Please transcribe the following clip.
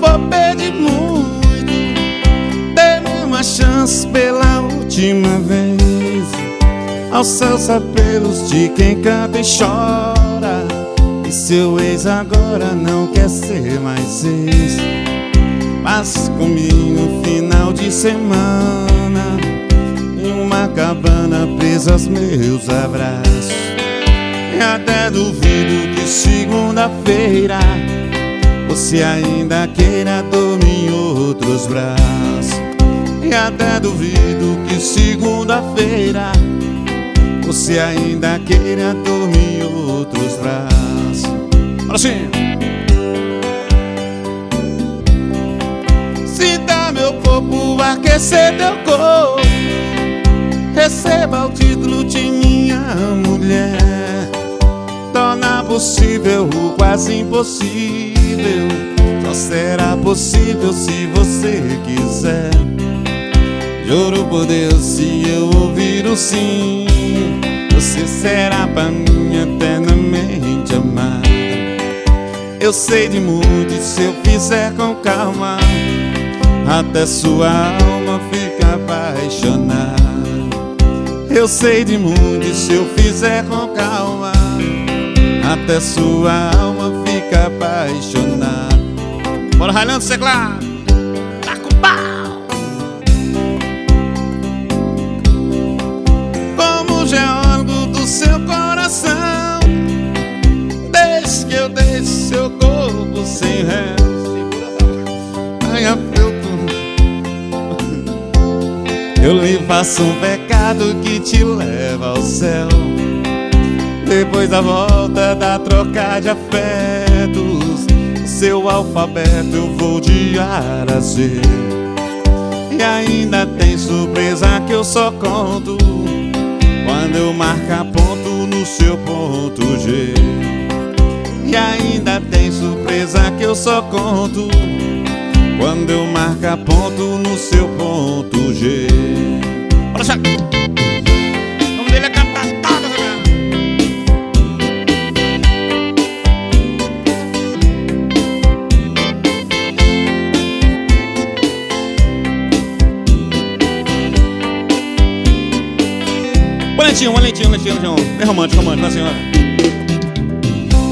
vou pedir muito, dê-me uma chance pela última vez. Aos seus apelos de quem canta e chora, e seu ex agora não quer ser mais ex. Passe comigo um final de semana em uma cabana presa aos meus abraços. E até duvido que segunda-feira você ainda queira dormir em outros braços. E até duvido que segunda-feira você ainda queira dormir em outros braços. Olha assim. Sinta meu corpo aquecer teu corpo, receba o título de minha mulher. Torna possível o quase impossível, só será possível se você quiser. Juro por Deus, se eu ouvir o sim, você será pra mim eternamente amada. Eu sei de muito e se eu fizer com calma, até sua alma fica apaixonada. Eu sei de muito e se eu fizer com calma, até sua alma fica apaixonada. Bora ralhando, Seclar! Tá com pau! Como geólogo do seu coração, desde que eu deixe seu corpo sem réu. Ai, eu lhe faço um pecado que te leva ao céu. Depois da volta da troca de afetos, seu alfabeto eu vou de A a Z. E ainda tem surpresa que eu só conto quando eu marcar ponto no seu ponto G. E ainda tem surpresa que eu só conto quando eu marcar ponto no seu ponto G. Bora, Chaco! O nome dele é cantar toda, né? Lentinho, bem romântico, romântico, senhora.